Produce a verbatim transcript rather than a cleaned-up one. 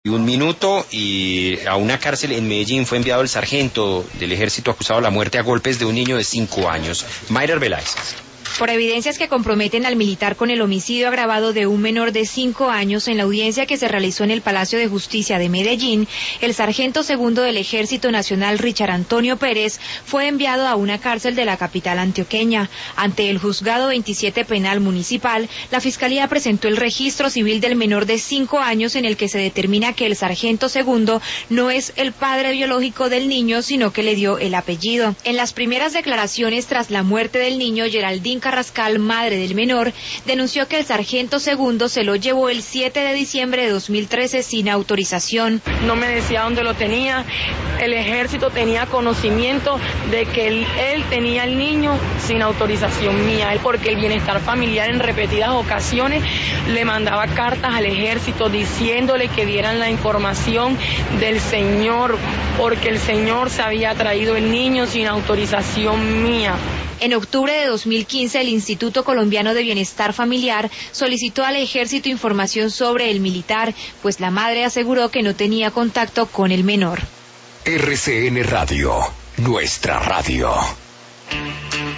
Un minuto y a una cárcel en Medellín fue enviado el sargento del ejército acusado de la muerte a golpes de un niño de cinco años. Mayra Arbeláez. Por evidencias que comprometen al militar con el homicidio agravado de un menor de cinco años en la audiencia que se realizó en el Palacio de Justicia de Medellín, el sargento segundo del Ejército Nacional Richard Antonio Pérez fue enviado a una cárcel de la capital antioqueña. Ante el Juzgado veintisiete Penal Municipal, la Fiscalía presentó el registro civil del menor de cinco años en el que se determina que el sargento segundo no es el padre biológico del niño, sino que le dio el apellido. En las primeras declaraciones tras la muerte del niño, Geraldine Carrascal, madre del menor, denunció que el sargento segundo se lo llevó el siete de diciembre de dos mil trece sin autorización. No me decía dónde lo tenía, el ejército tenía conocimiento de que él, él tenía al niño sin autorización mía, porque el bienestar familiar en repetidas ocasiones le mandaba cartas al ejército diciéndole que dieran la información del señor, porque el señor se había traído el niño sin autorización mía. En octubre de dos mil quince, el Instituto Colombiano de Bienestar Familiar solicitó al ejército información sobre el militar, pues la madre aseguró que no tenía contacto con el menor. R C N Radio, nuestra radio.